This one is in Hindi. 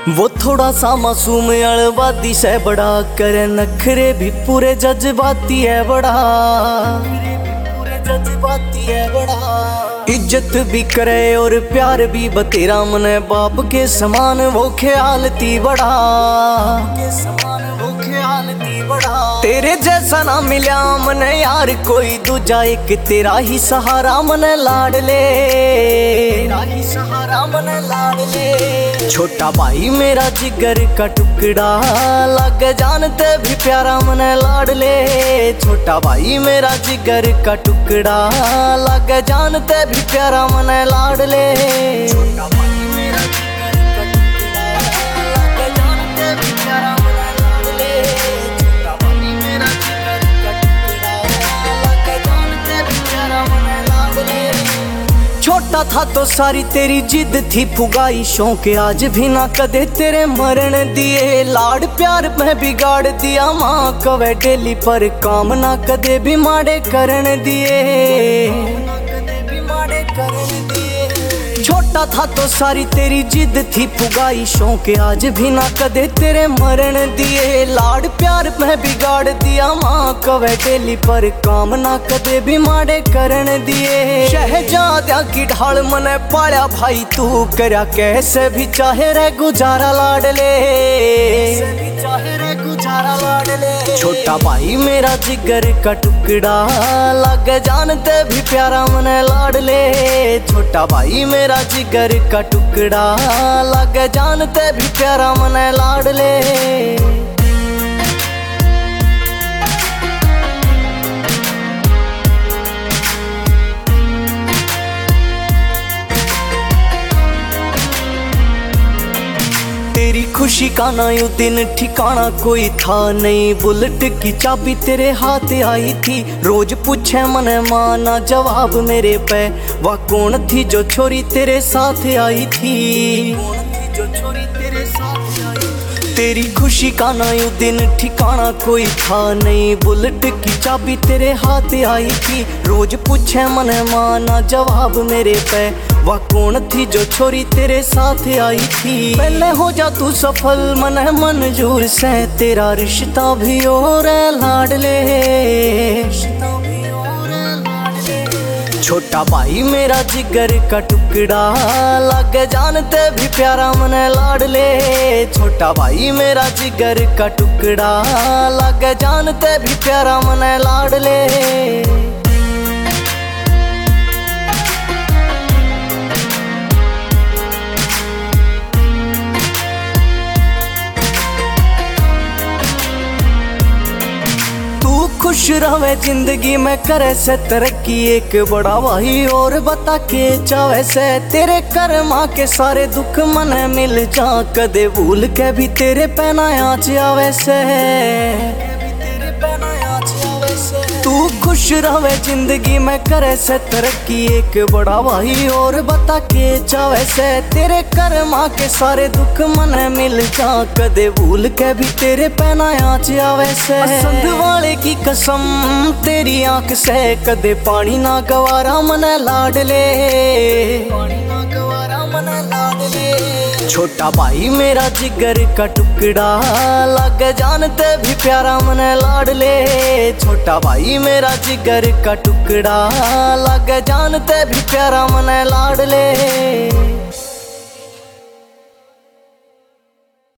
वो थोड़ा सा मासूम अड़वादी से बड़ा करे नखरे भी पूरे जज्बाती है बड़ा, जज्बाती है बड़ा। इज्जत भी करे और प्यार भी बतेरा मने बाप के समान वो ख्यालती बड़ा, के समान वो ख्यालती बड़ा। तेरे जैसा ना मिला मने यार कोई दूजा, एक तेरा ही सहारा मने लाडले, तेरा ही सहारा मने लाडले। छोटा भाई मेरा जिगर का टुकड़ा, लग जानते भी प्यारा मने लाडले। छोटा भाई मेरा जिगर का टुकड़ा, लग जानते भी प्यारा मने लाडले। छोटा भाई मेरा जिगर का टुकड़ा, लग जानते भी प्यारा मने लाडले। छोटा भाई मेरा जिगर का टुकड़ा, लग जानते भी प्यारा मने लाडले। छोटा था तो सारी तेरी जिद थी पुगाई शौक, आज भी ना कदे तेरे मरण दिए। लाड प्यार में बिगाड़ दिया माँ कवे डेली, पर काम ना कदे भी माड़े करन दिए। छोटा था तो सारी तेरी जिद थी पुगाई शौक, आज भी ना कदे तेरे मरण दिए। लाड प्यार में बिगाड़ दिया माँ कवे डेली, पर काम ना कदे भी माड़े करन दिए। शहजादा की ढाल मने पाया भाई तू, करया कैसे भी चाहे रे गुजारा लाडले, चाहे रे गुजारा लाडले। छोटा भाई मेरा जिगर का टुकड़ा, लग जानते भी प्यारा मने लाडले। छोटा भाई मेरा जिगर का टुकड़ा, लग जानते भी प्यारा मने लाडले। तेरी खुशी का ना यूं दिन ठिकाना कोई था नहीं, बुलेट की चाबी तेरे हाथ आई थी। रोज पूछे मने माँ ना जवाब मेरे पे, वह कौन थी जो छोरी तेरे साथ आई थी, कौन थी जो छोरी तेरे साथ आई थी। तेरी खुशी का ना यूं दिन ठिकाना कोई था नहीं, बुलेट की चाबी तेरे हाथ आई थी। रोज पूछे मने माँ ना जवाब मेरे पे, वह कौन थी जो छोरी तेरे साथ आई थी। पहले हो जा तू सफल मन मंजूर से, तेरा रिश्ता भी और लाडले। छोटा भाई मेरा जिगर का टुकड़ा, लग जानते भी प्यारा मने लाडले। छोटा भाई मेरा जिगर का टुकड़ा, लग जानते भी प्यारा मने लाडले। खुश रहे जिंदगी में करे से तरक्की, एक बड़ा भाई और बता के चावे से। तेरे कर्मा के सारे दुख मन मिल जा, कदे भूल के भी तेरे पैना आँच आवे से। तू खुश रहे जिंदगी में करे से तरक्की, एक बड़ा भाई और बता के चावे से। तेरे कर्मा के सारे दुख मन मिल जा, कदे भूल के भी तेरे पैना आँच आवे से। पसंद वाले की कसम तेरी आंख से, कदे पानी ना गवारा मने लाडले, पानी ना गवारा मने लाडले। छोटा भाई मेरा जिगर का टुकड़ा, लग जानते भी प्यारा मने लाडले। छोटा भाई मेरा जिगर का टुकड़ा, लग जानते भी प्यारा मने लाडले।